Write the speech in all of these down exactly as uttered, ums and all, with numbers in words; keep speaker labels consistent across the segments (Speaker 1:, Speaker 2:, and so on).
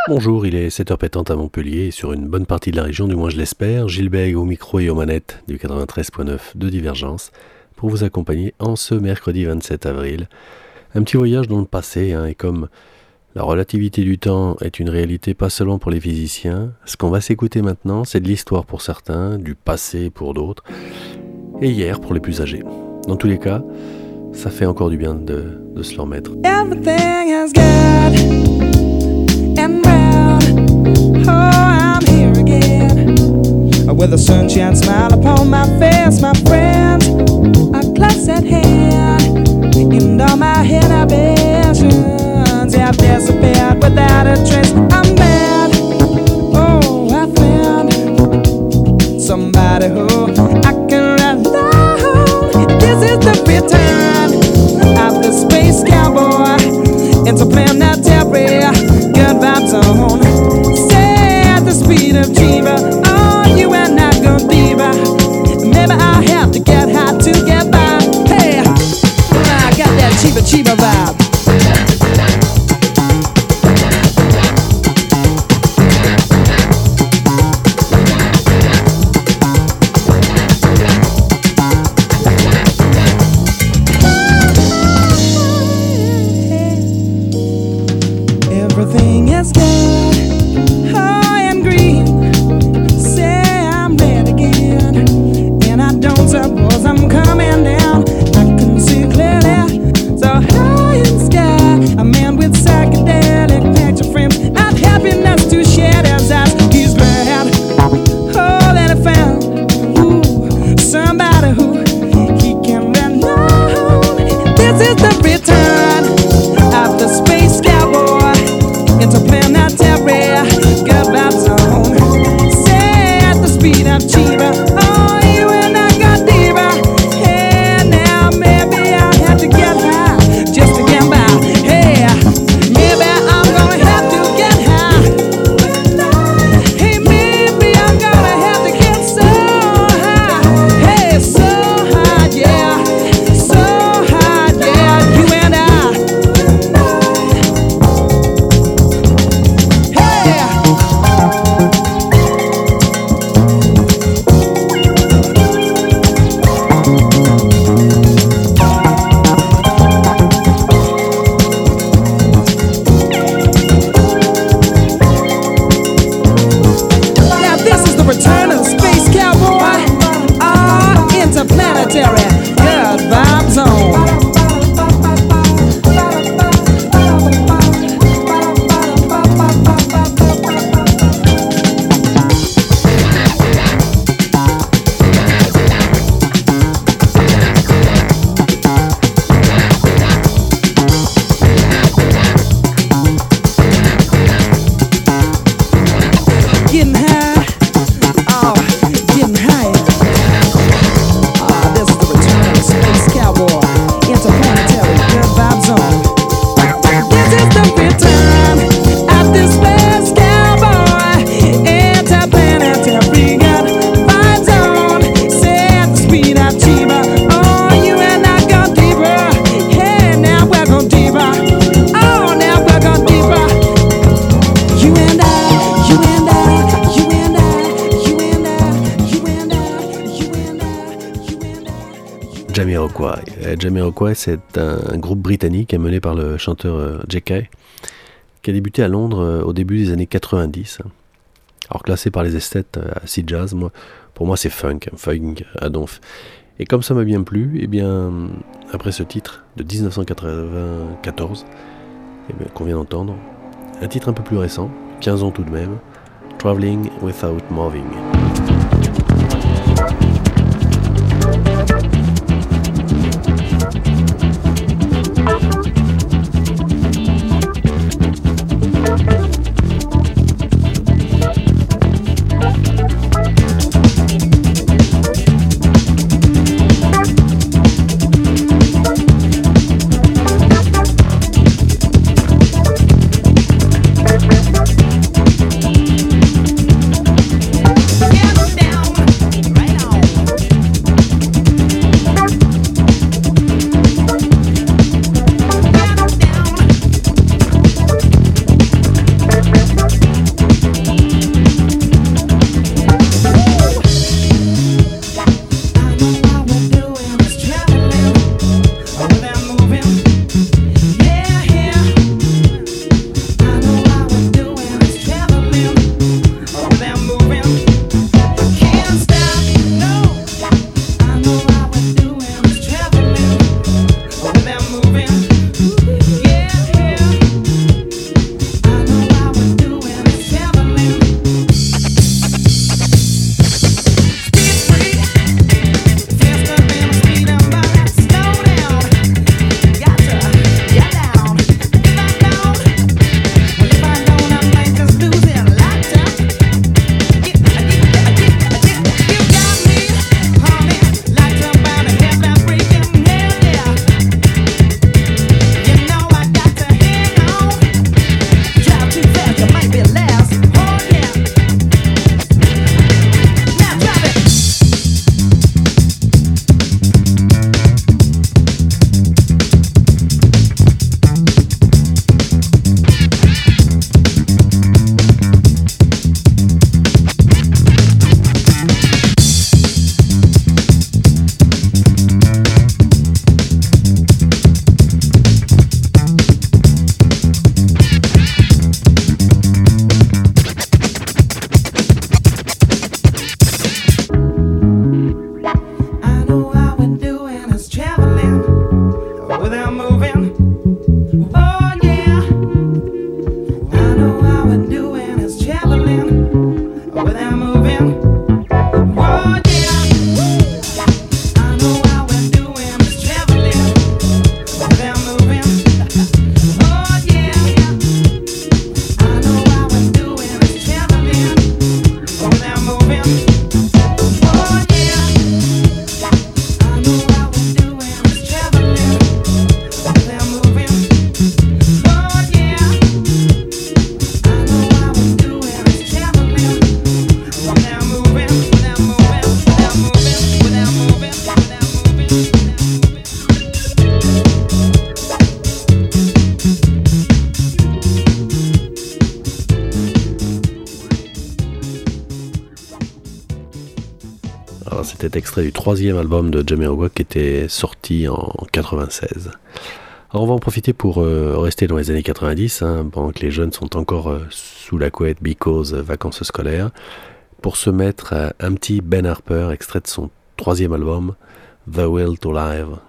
Speaker 1: Bonjour, il est sept heures pétantes à Montpellier et sur une bonne partie de la région, du moins je l'espère, Gilles Bègue au micro et aux manettes du quatre-vingt-treize point neuf de Divergence pour vous accompagner en ce mercredi vingt-sept avril. Un petit voyage dans le passé, hein, et comme la relativité du temps est une réalité pas seulement pour les physiciens, ce qu'on va s'écouter maintenant, c'est de l'histoire pour certains, du passé pour d'autres, et hier pour les plus âgés. Dans tous les cas, ça fait encore du bien de, de se le remettre.
Speaker 2: Everything is good and round. Oh, I'm here again with a sunshine smile upon my face, my friends are close at hand, and all my inhibitions have disappeared without a trace. I'm mad. Oh, I found somebody who I can rely on. This is the return of the space cowboy into planetary good vibes on. Say at the speed of Jiva, oh, you and I go deeper. Maybe I have to get high to get by. Hey, I got that Jiva Jiva vibe. Everything is good, high and green. Say I'm dead again, and I don't suppose I'm coming down. I can see clearly, so high in the sky. A man with psychedelic picture frames, not happiness to share his eyes. He's glad, oh, that I found ooh, somebody who he can rely on. This is the return of the space cowboy into planetary good vibes on. Say at the speed of Chiba, oh, you and I got deeper. Hey, now maybe I have to get high just to get by. Hey, maybe I'm gonna have to get high. Hey, maybe I'm gonna have to get so high. Hey, so high, yeah, so high, yeah, you and I. Now this is the return of the space cowboy, ah, interplanetary good vibes zone. Getting high, oh, getting higher. Ah, this is the return of the space cowboy, interplanetary good vibes zone. This is the return of the space cowboy, interplanetary good vibes zone. Say at the speed of Chiba, oh, you and I go deeper. Hey, now we're going deeper. Oh, now we're going deeper. You and I, you and I, you and I, you and I, you and I, you and I, you and I.
Speaker 1: Jamiroquai. Euh, Jamiroquai, c'est un groupe britannique mené par le chanteur euh, J K, qui a débuté à Londres euh, au début des années quatre-vingt-dix. Alors classé par les esthètes euh, assez jazz, moi, pour moi c'est funk, hein, funk à donf. Et comme ça m'a bien plu, et bien après ce titre de dix-neuf cent quatre-vingt-quatorze, eh bien, qu'on vient d'entendre, un titre un peu plus récent, quinze ans tout de même, Traveling Without Moving. C'était extrait du troisième album de Jamiroquai qui était sorti en quatre-vingt-seize. Alors on va en profiter pour euh, rester dans les années quatre-vingt-dix, hein, pendant que les jeunes sont encore euh, sous la couette because euh, vacances scolaires, pour se mettre à un petit Ben Harper, extrait de son troisième album, The Will to Live.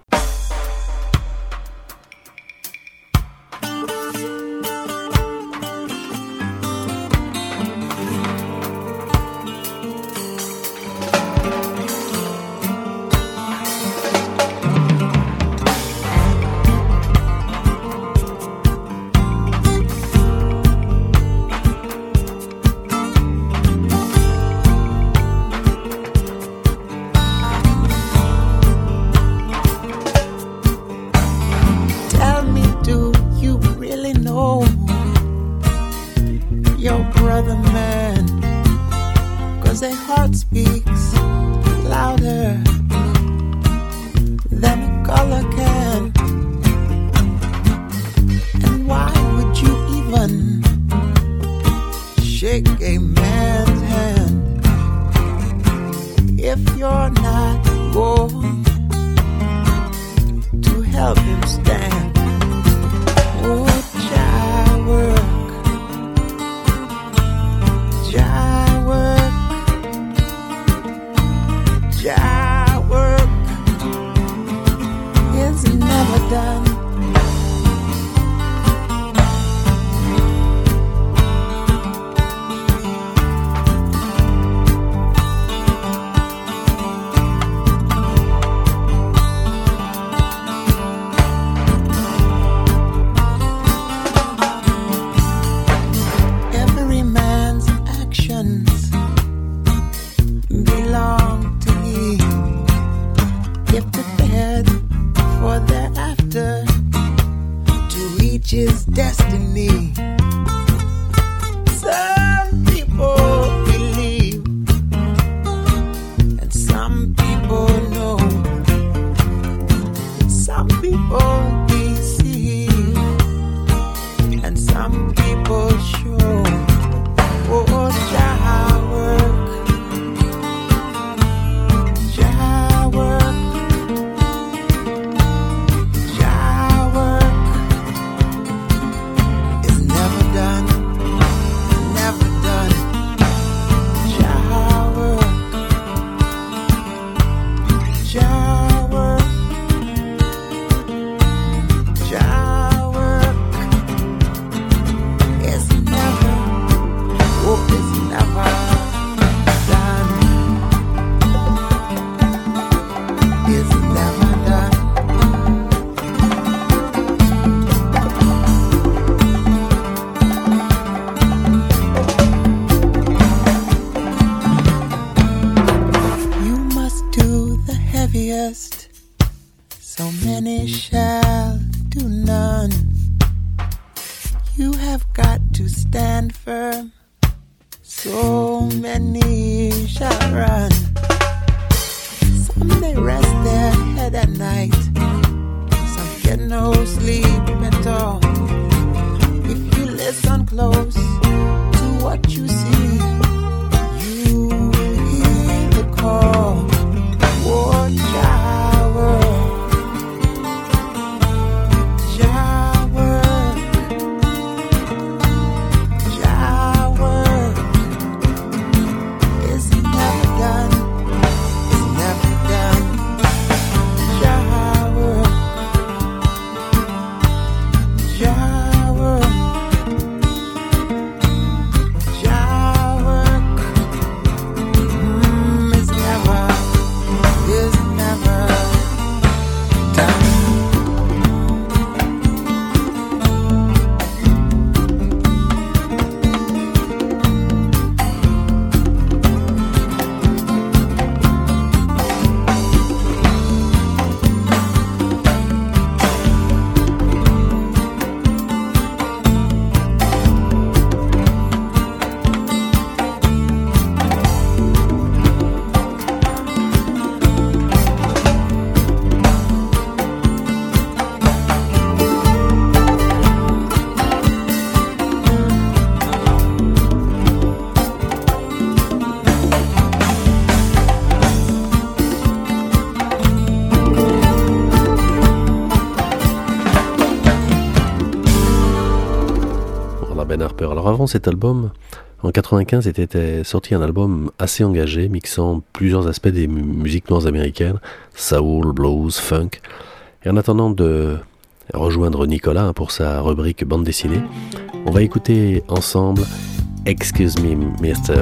Speaker 1: Ben Harper. Alors avant cet album, en quatre-vingt-quinze, était sorti un album assez engagé, mixant plusieurs aspects des musiques noires américaines, soul, blues, funk. Et en attendant de rejoindre Nicolas pour sa rubrique bande dessinée, on va écouter ensemble Excuse Me, Mister.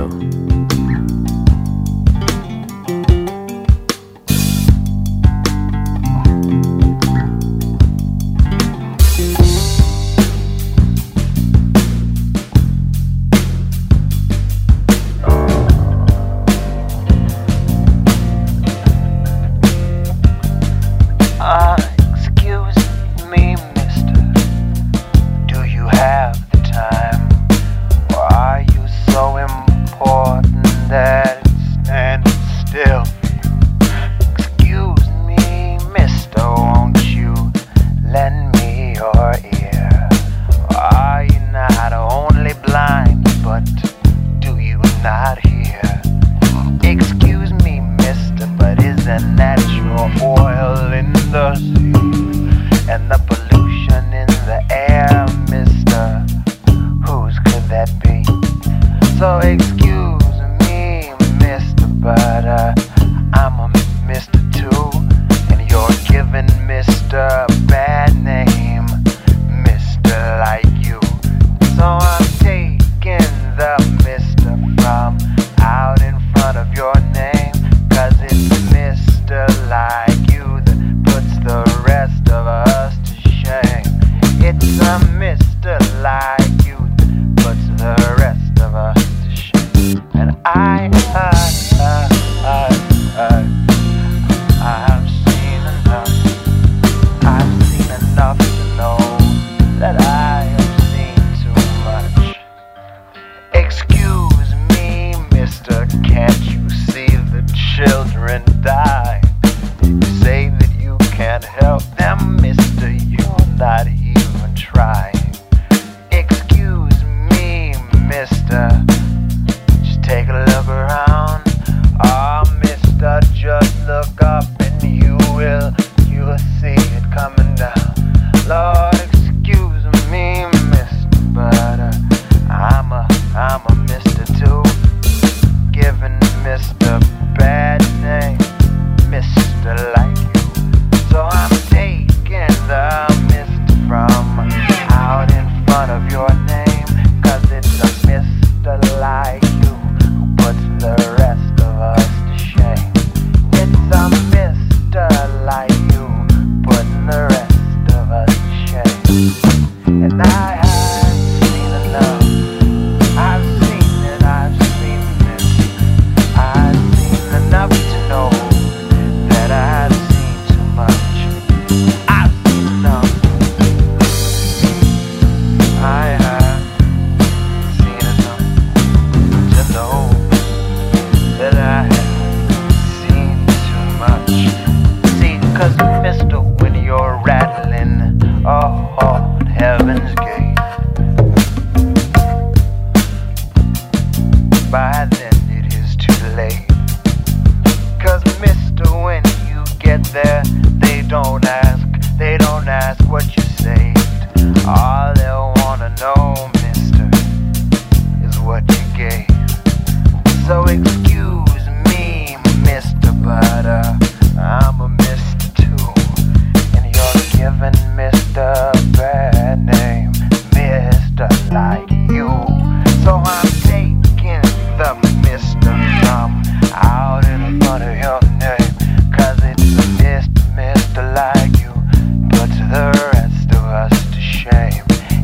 Speaker 3: Like you, but to the rest of us to shame.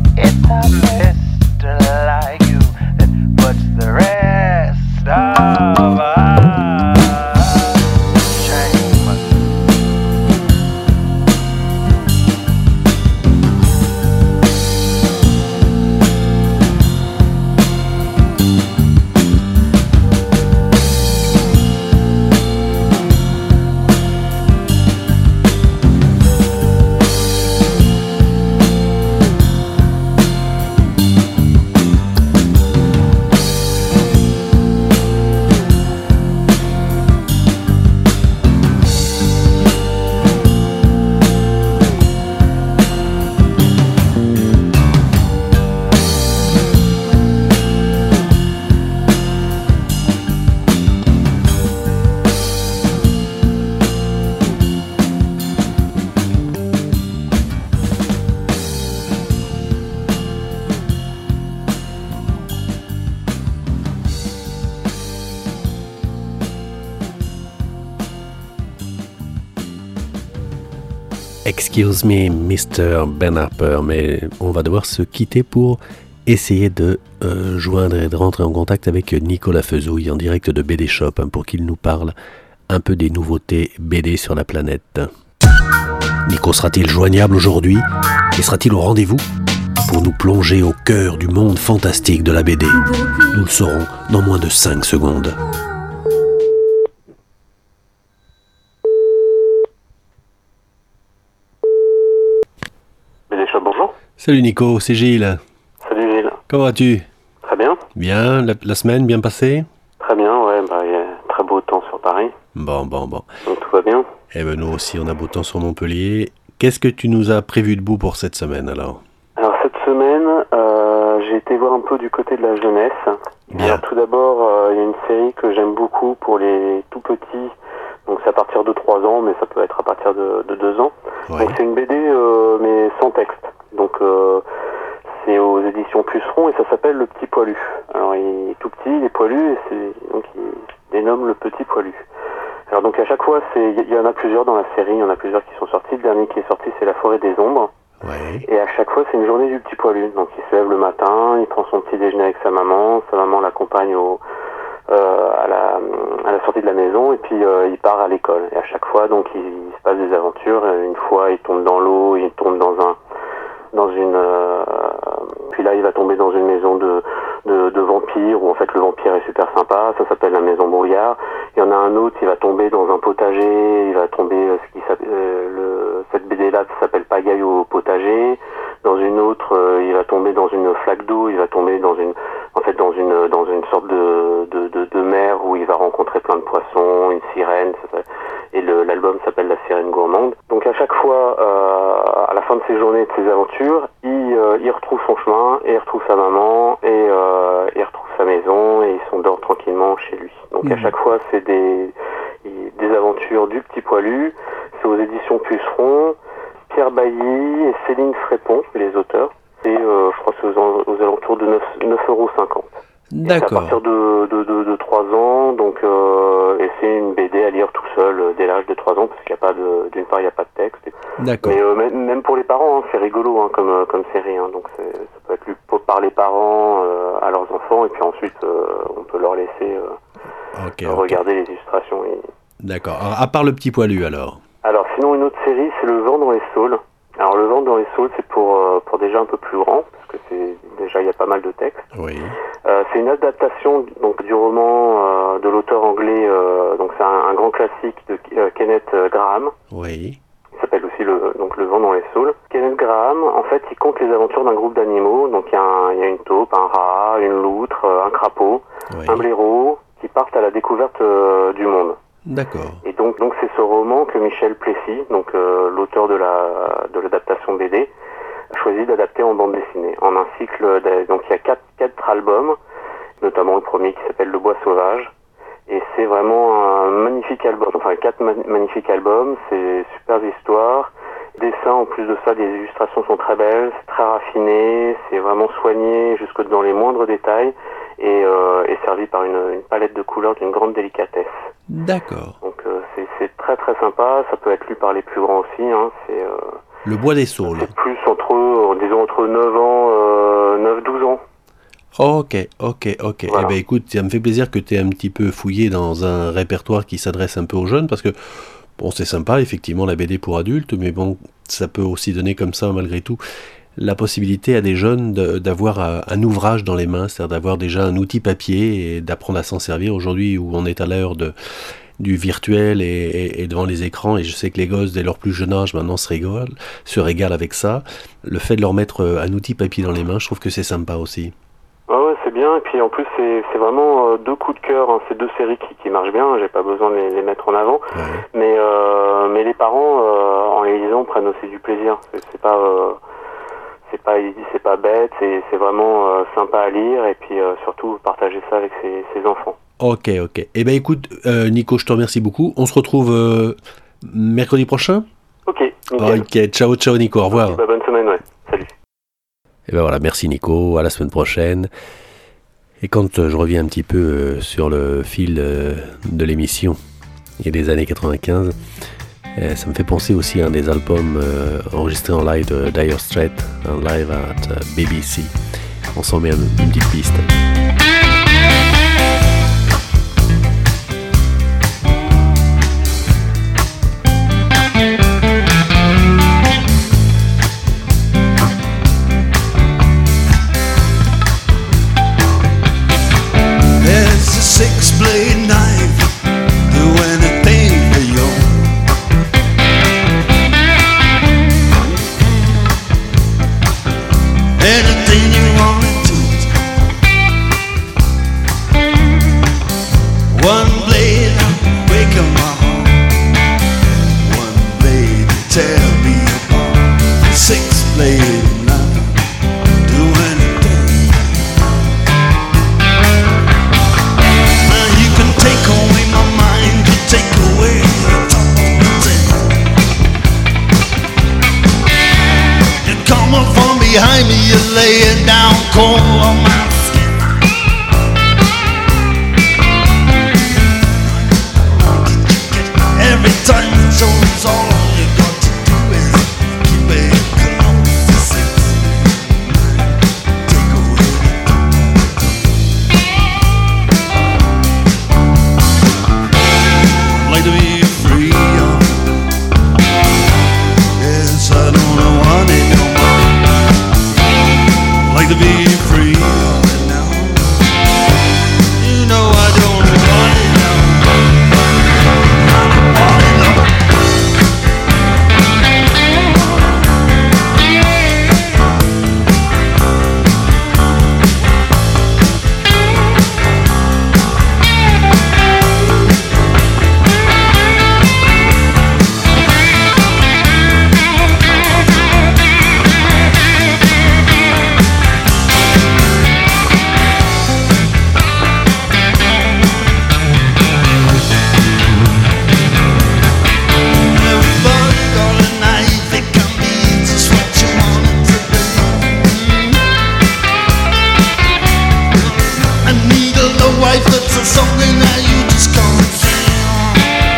Speaker 1: Excuse me, mister Ben Harper, mais on va devoir se quitter pour essayer de euh, joindre et de rentrer en contact avec Nicolas Fezouille en direct de B D Shop hein, pour qu'il nous parle un peu des nouveautés B D sur la planète. Nico sera-t-il joignable aujourd'hui et sera-t-il au rendez-vous pour nous plonger au cœur du monde fantastique de la B D? Nous le saurons dans moins de cinq secondes.
Speaker 3: B D Shop, bonjour.
Speaker 1: Salut Nico, c'est Gilles.
Speaker 3: Salut Gilles.
Speaker 1: Comment vas-tu?
Speaker 3: Très bien.
Speaker 1: Bien, la, la semaine bien passée?
Speaker 3: Très bien, ouais, bah il y a très beau temps sur Paris.
Speaker 1: Bon, bon, bon.
Speaker 3: Donc tout va bien.
Speaker 1: Eh ben nous aussi, on a beau temps sur Montpellier. Qu'est-ce que tu nous as prévu de beau pour cette semaine alors?
Speaker 3: Alors cette semaine, euh, j'ai été voir un peu du côté de la jeunesse.
Speaker 1: Bien.
Speaker 3: Alors tout d'abord, euh, il y a une série que j'aime beaucoup pour les tout petits. Donc c'est à partir de trois ans, mais ça peut être à partir de, de deux ans.
Speaker 1: Ouais.
Speaker 3: Donc c'est une B D euh, mais sans texte. Donc euh, c'est aux éditions Puceron et ça s'appelle Le Petit Poilu. Alors il est tout petit, il est poilu et c'est donc il dénomme Le Petit Poilu. Alors donc à chaque fois, c'est il y, y en a plusieurs dans la série, il y en a plusieurs qui sont sortis. Le dernier qui est sorti, c'est La Forêt des Ombres.
Speaker 1: Ouais.
Speaker 3: Et à chaque fois, c'est une journée du petit poilu. Donc il se lève le matin, il prend son petit déjeuner avec sa maman, sa maman l'accompagne au euh, à la à la sortie de la maison et puis euh, il part à l'école. Et à chaque fois, donc il, il se passe des aventures. Une fois, il tombe dans l'eau, il tombe dans un dans une euh, puis là il va tomber dans une maison de, de de vampires où en fait le vampire est super sympa, ça s'appelle la maison Brouillard. Il y en a un autre, il va tomber dans un potager, il va tomber euh, ce qui s'appelle euh, le cette B D là s'appelle Pagaille au potager. Dans une autre, euh, il va tomber dans une flaque d'eau, il va tomber dans une en fait dans une dans une sorte de de de, de mer où il va rencontrer plein de poissons, une sirène, ça, ça, et le, l'album s'appelle La Sirène Gourmande. Donc à chaque fois, euh, à la fin de ses journées, de ses aventures, il, euh, il retrouve son chemin, et il retrouve sa maman, et euh, il retrouve sa maison, et il s'endort tranquillement chez lui. Donc mmh. à chaque fois, c'est des, des aventures du petit poilu. C'est aux éditions Puceron. Pierre Bailly et Céline Frépon, les auteurs. Et euh, je crois que c'est aux, aux alentours de neuf euros cinquante.
Speaker 1: D'accord.
Speaker 3: C'est à partir de, de, de, de trois ans, donc euh, et c'est une B D à lire tout seul euh, dès l'âge de trois ans, parce qu'il n'y a pas de, d'une part il n'y a pas de texte.
Speaker 1: D'accord.
Speaker 3: Mais euh, même, même pour les parents, hein, c'est rigolo hein, comme, euh, comme série, hein, donc c'est, ça peut être lu par les parents euh, à leurs enfants, et puis ensuite euh, on peut leur laisser euh,
Speaker 1: okay,
Speaker 3: regarder
Speaker 1: okay.
Speaker 3: les illustrations. Et...
Speaker 1: D'accord. Alors, à part Le Petit Poilu alors?
Speaker 3: Alors sinon une autre série, c'est Le Vent dans les Saules. Alors Le Vent dans les Saules, c'est pour, euh, pour déjà un peu plus grand, parce que c'est déjà il y a pas mal de textes.
Speaker 1: Oui.
Speaker 3: Euh, c'est une adaptation donc du roman euh, de l'auteur anglais, euh, donc c'est un, un grand classique de euh, Kenneth Grahame.
Speaker 1: Oui.
Speaker 3: Il s'appelle aussi le donc Le Vent dans les Saules. Kenneth Grahame, en fait, il conte les aventures d'un groupe d'animaux. Donc il y a un, il y a une taupe, un rat, une loutre, un crapaud, oui. un blaireau, qui partent à la découverte euh, du monde.
Speaker 1: D'accord.
Speaker 3: Et donc, donc c'est ce roman que Michel Plessy, donc euh, l'auteur de la de l'adaptation B D, a choisi d'adapter en bande dessinée, en un cycle. De, donc il y a quatre quatre albums, notamment le premier qui s'appelle Le Bois Sauvage, et c'est vraiment un magnifique album. Enfin quatre ma- magnifiques albums, c'est super histoires, dessins en plus de ça, les illustrations sont très belles, c'est très raffiné, c'est vraiment soigné jusque dans les moindres détails. Et, euh, est servi par une, une palette de couleurs d'une grande délicatesse.
Speaker 1: D'accord.
Speaker 3: Donc euh, c'est, c'est très très sympa, ça peut être lu par les plus grands aussi. Hein. C'est, euh,
Speaker 1: Le Bois des Saules.
Speaker 3: C'est plus entre, euh, disons, entre neuf ans, euh, neuf douze ans.
Speaker 1: Ok, ok, ok.
Speaker 3: Voilà.
Speaker 1: Eh ben écoute, ça me fait plaisir que tu aies un petit peu fouillé dans un répertoire qui s'adresse un peu aux jeunes, parce que, bon, c'est sympa, effectivement, la B D pour adultes, mais bon, ça peut aussi donner comme ça, malgré tout, la possibilité à des jeunes de, d'avoir un ouvrage dans les mains, c'est-à-dire d'avoir déjà un outil papier et d'apprendre à s'en servir. Aujourd'hui où on est à l'heure de, du virtuel et, et, et devant les écrans, et je sais que les gosses dès leur plus jeune âge maintenant se régalent, se régalent avec ça, le fait de leur mettre un outil papier dans les mains, je trouve que c'est sympa aussi.
Speaker 3: Ah ouais, c'est bien, et puis en plus c'est, c'est vraiment euh, deux coups de cœur, hein. C'est deux séries qui, qui marchent bien, j'ai pas besoin de les, les mettre en avant,
Speaker 1: ouais.
Speaker 3: mais, euh, mais les parents euh, en les lisant prennent aussi du plaisir, c'est, c'est pas... Euh, C'est pas, c'est pas bête, c'est, c'est vraiment euh, sympa à lire et puis euh, surtout partager ça avec ses, ses enfants.
Speaker 1: Ok, ok. Eh ben écoute, euh, Nico, je te remercie beaucoup. On se retrouve euh, mercredi prochain.
Speaker 3: Ok, nickel.
Speaker 1: Ok, ciao, ciao Nico, au revoir.
Speaker 3: Okay, bah, bonne semaine, ouais. Salut.
Speaker 1: Et ben voilà, merci Nico, à la semaine prochaine. Et quand euh, je reviens un petit peu euh, sur le fil euh, de l'émission et des années quatre-vingt-quinze, Et ça me fait penser aussi à un des albums euh, enregistrés en live de Dire Straits, un live à uh, B B C. On s'en met une, une petite piste.
Speaker 4: Six-blade knife, do anything for you. Anything you want it to. One blade, breaking my heart. One blade, tear me apart. Six-blade knife, do anything. Take away my mind, you take away the top of it. You're coming from behind me, you're laying down cold on my skin. Every time it shows, all you got to do is keep it close to six. Take away the top. Like to be free, oh. Yes, I don't want it no more. Like to be free, oh, now. You know I don't want it no more. I don't want it no more. Something that you just can't feel.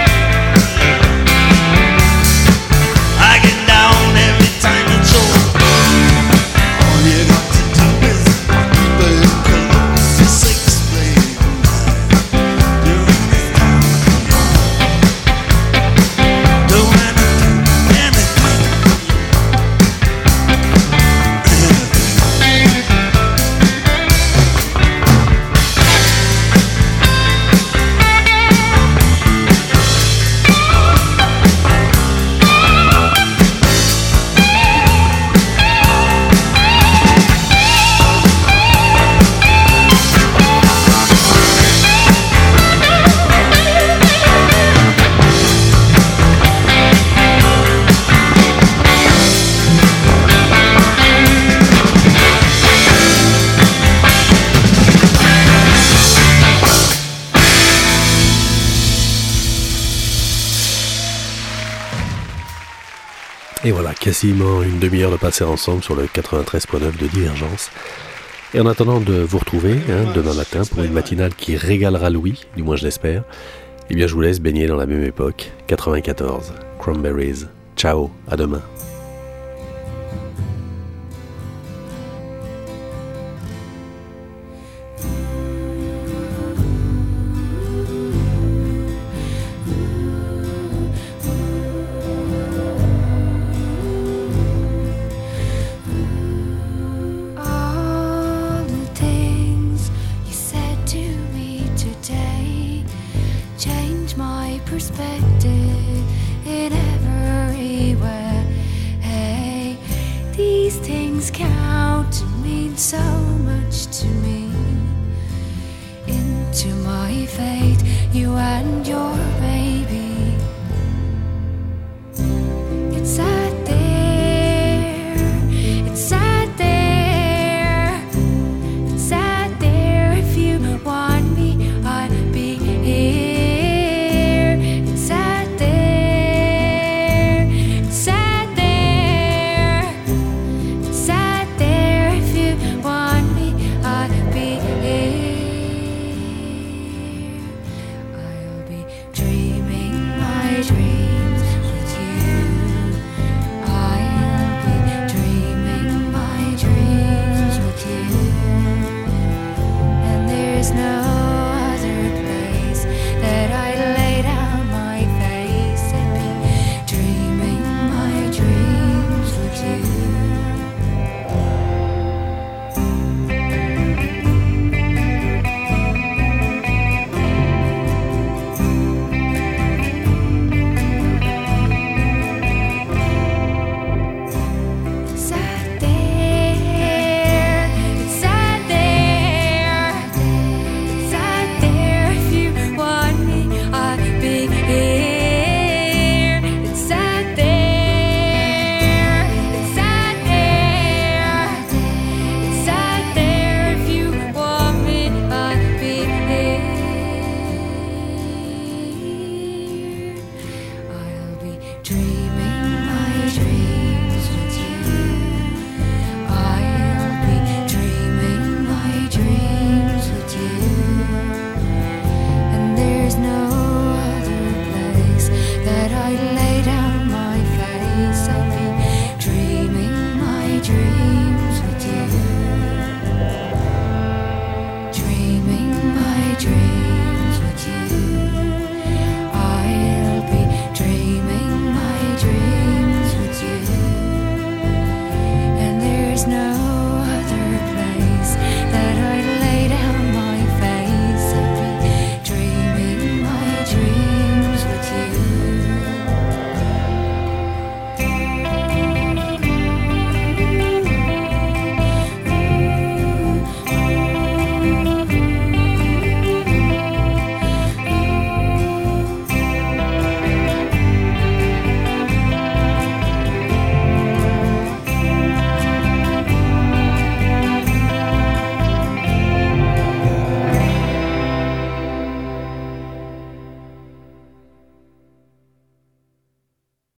Speaker 4: I get down every time it's over. All you got to do is keep it close to six-blade knife. During this time, do anything, anything, anything.
Speaker 1: Et voilà, quasiment une demi-heure de passer ensemble sur le quatre-vingt-treize point neuf de Divergence. Et en attendant de vous retrouver hein, demain matin pour une matinale qui régalera Louis, du moins je l'espère, eh bien je vous laisse baigner dans la même époque, quatre-vingt-quatorze, Cranberries. Ciao, à demain.
Speaker 5: Perspective in every way. Hey, these things count and mean so much to me. Into my fate, you and your baby. It's